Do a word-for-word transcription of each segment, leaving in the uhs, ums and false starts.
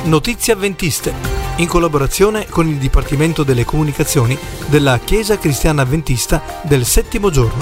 Notizie Avventiste, in collaborazione con il Dipartimento delle Comunicazioni della Chiesa Cristiana Avventista del Settimo Giorno.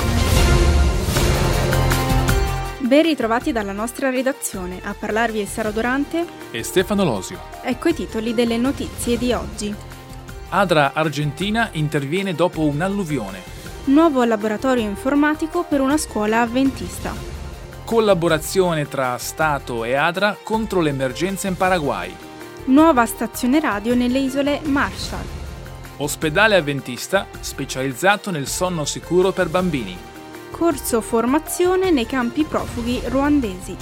Ben ritrovati dalla nostra redazione, a parlarvi è Sara Dorante e Stefano Losio. Ecco i titoli delle notizie di oggi. ADRA Argentina interviene dopo un'alluvione. Nuovo laboratorio informatico per una scuola avventista. Collaborazione tra Stato e ADRA contro l'emergenza in Paraguay. Nuova stazione radio nelle isole Marshall. Ospedale avventista specializzato nel sonno sicuro per bambini. Corso formazione nei campi profughi ruandesi.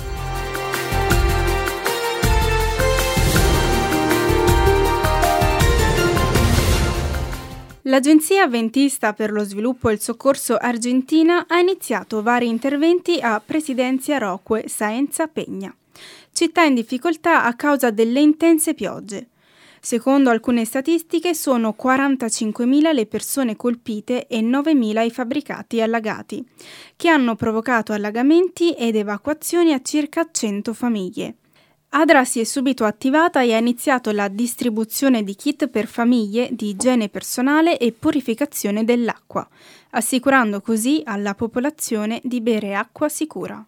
L'Agenzia Avventista per lo Sviluppo e il Soccorso Argentina ha iniziato vari interventi a Presidencia Roque, Saenza Peña, città in difficoltà a causa delle intense piogge. Secondo alcune statistiche sono quarantacinquemila le persone colpite e novemila i fabbricati allagati, che hanno provocato allagamenti ed evacuazioni a circa cento famiglie. ADRA si è subito attivata e ha iniziato la distribuzione di kit per famiglie di igiene personale e purificazione dell'acqua, assicurando così alla popolazione di bere acqua sicura.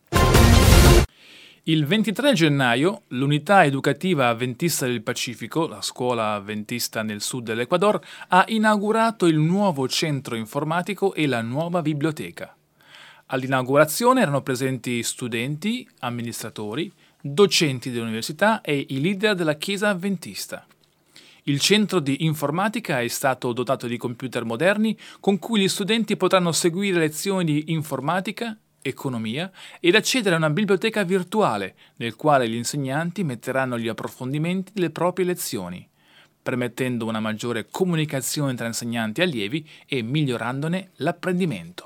Il ventitré gennaio l'Unità Educativa Avventista del Pacifico, la scuola avventista nel sud dell'Ecuador, ha inaugurato il nuovo centro informatico e la nuova biblioteca. All'inaugurazione erano presenti studenti, amministratori, docenti dell'università e i leader della Chiesa Avventista. Il centro di informatica è stato dotato di computer moderni con cui gli studenti potranno seguire lezioni di informatica, economia ed accedere a una biblioteca virtuale nel quale gli insegnanti metteranno gli approfondimenti delle proprie lezioni, permettendo una maggiore comunicazione tra insegnanti e allievi e migliorandone l'apprendimento.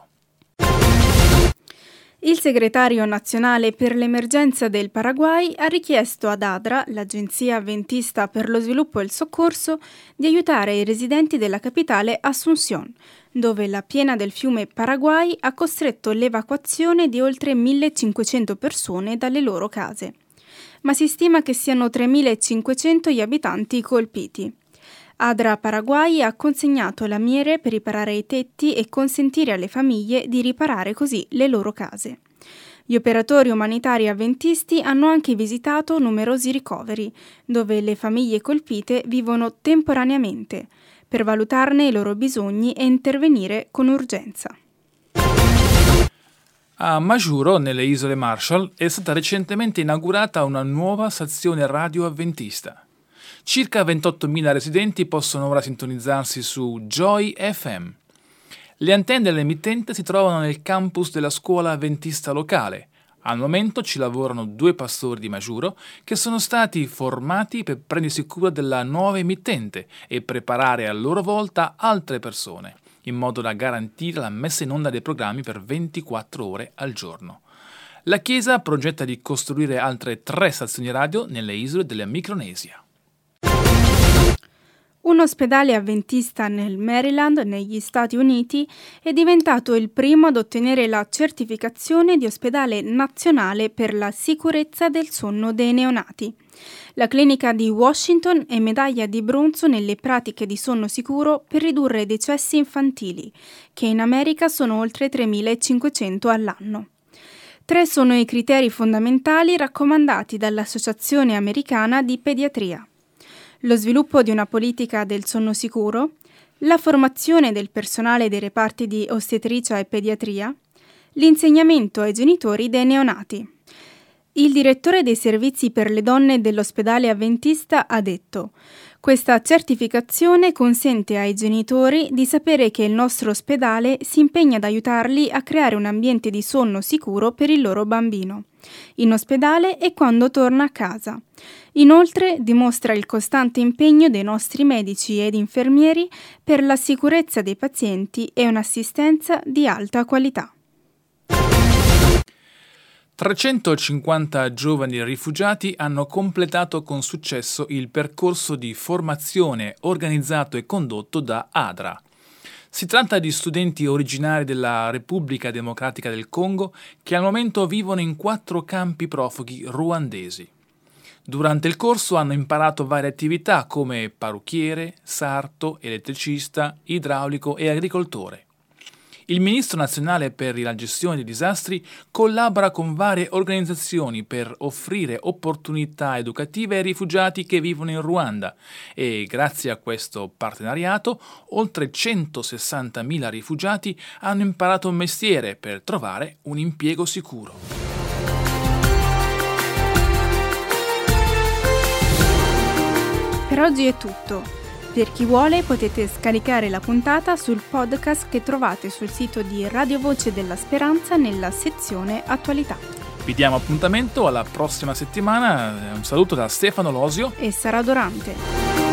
Il segretario nazionale per l'emergenza del Paraguay ha richiesto ad ADRA, l'Agenzia Avventista per lo Sviluppo e il Soccorso, di aiutare i residenti della capitale Asunción, dove la piena del fiume Paraguay ha costretto l'evacuazione di oltre millecinquecento persone dalle loro case. Ma si stima che siano tremilacinquecento gli abitanti colpiti. ADRA Paraguay ha consegnato lamiere per riparare i tetti e consentire alle famiglie di riparare così le loro case. Gli operatori umanitari avventisti hanno anche visitato numerosi ricoveri, dove le famiglie colpite vivono temporaneamente, per valutarne i loro bisogni e intervenire con urgenza. A Majuro, nelle isole Marshall, è stata recentemente inaugurata una nuova stazione radio avventista. Circa ventottomila residenti possono ora sintonizzarsi su Joy F M. Le antenne dell'emittente si trovano nel campus della scuola avventista locale. Al momento ci lavorano due pastori di Majuro che sono stati formati per prendersi cura della nuova emittente e preparare a loro volta altre persone, in modo da garantire la messa in onda dei programmi per ventiquattro ore al giorno. La Chiesa progetta di costruire altre tre stazioni radio nelle isole della Micronesia. Un ospedale avventista nel Maryland, negli Stati Uniti, è diventato il primo ad ottenere la certificazione di ospedale nazionale per la sicurezza del sonno dei neonati. La clinica di Washington è medaglia di bronzo nelle pratiche di sonno sicuro per ridurre i decessi infantili, che in America sono oltre tremilacinquecento all'anno. Tre sono i criteri fondamentali raccomandati dall'Associazione Americana di Pediatria: lo sviluppo di una politica del sonno sicuro, la formazione del personale dei reparti di ostetricia e pediatria, l'insegnamento ai genitori dei neonati. Il direttore dei servizi per le donne dell'ospedale avventista ha detto: questa certificazione consente ai genitori di sapere che il nostro ospedale si impegna ad aiutarli a creare un ambiente di sonno sicuro per il loro bambino, in ospedale e quando torna a casa. Inoltre dimostra il costante impegno dei nostri medici ed infermieri per la sicurezza dei pazienti e un'assistenza di alta qualità. trecentocinquanta giovani rifugiati hanno completato con successo il percorso di formazione organizzato e condotto da ADRA. Si tratta di studenti originari della Repubblica Democratica del Congo che al momento vivono in quattro campi profughi ruandesi. Durante il corso hanno imparato varie attività come parrucchiere, sarto, elettricista, idraulico e agricoltore. Il Ministro nazionale per la gestione dei disastri collabora con varie organizzazioni per offrire opportunità educative ai rifugiati che vivono in Ruanda e grazie a questo partenariato oltre centosessantamila rifugiati hanno imparato un mestiere per trovare un impiego sicuro. Per oggi è tutto. Per chi vuole potete scaricare la puntata sul podcast che trovate sul sito di Radio Voce della Speranza nella sezione Attualità. Vi diamo appuntamento alla prossima settimana. Un saluto da Stefano Losio e Sara Dorante.